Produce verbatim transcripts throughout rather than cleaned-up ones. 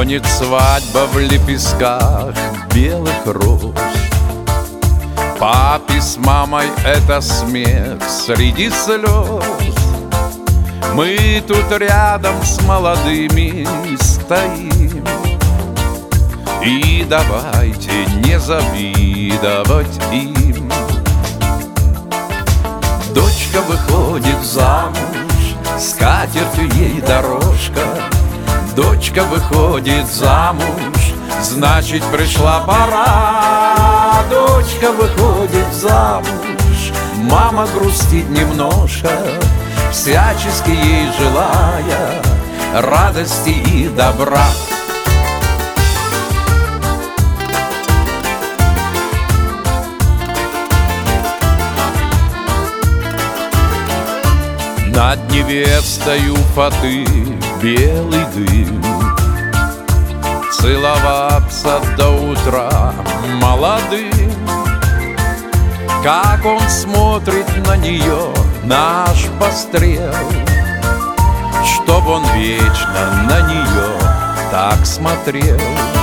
Стонет свадьба в лепестках белых роз. Папе с мамой это смех среди слез. Мы тут рядом с молодыми стоим, и давайте не завидовать им. Дочка выходит замуж, с катертью ей дорожка. Дочка выходит замуж, значит пришла пора. Дочка выходит замуж, мама грустит немножко, всячески ей желая радости и добра. Над невестою фаты белый дым, целоваться до утра молодым. Как он смотрит на нее, наш пострел, чтоб он вечно на нее так смотрел.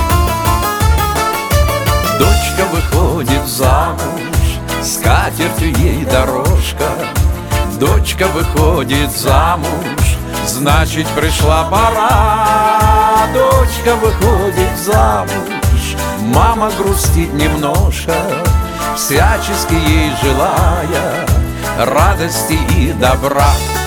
Дочка выходит замуж, с катертью ей дорожка. Дочка выходит замуж, значит пришла пора. Дочка выходит замуж, мама грустит немножко, всячески ей желая радости и добра.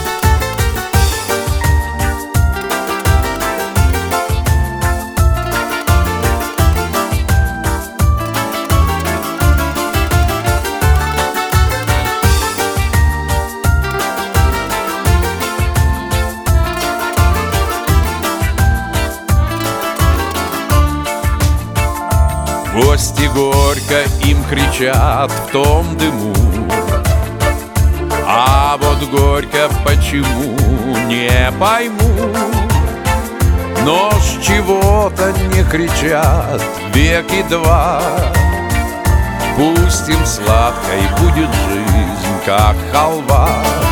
Гости горько им кричат в том дыму, а вот горько почему не пойму. Но с чего-то не кричат веки два. Пусть им сладкой будет жизнь, как халва.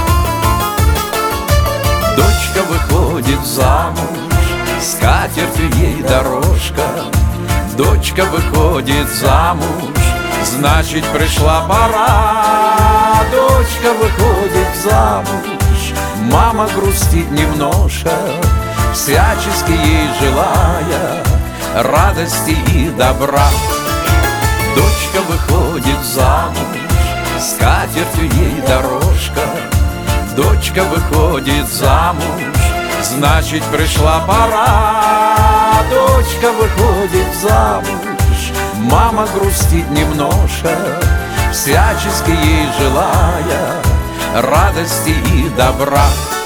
Дочка выходит замуж, с катертью ей дорожка. Дочка выходит замуж, значит пришла пора. Дочка выходит замуж, мама грустит немножко, всячески ей желая радости и добра. Дочка выходит замуж, с катертью ей дорожка. Дочка выходит замуж, значит пришла пора. Дочка выходит замуж, мама грустит немножко, всячески ей желая радости и добра.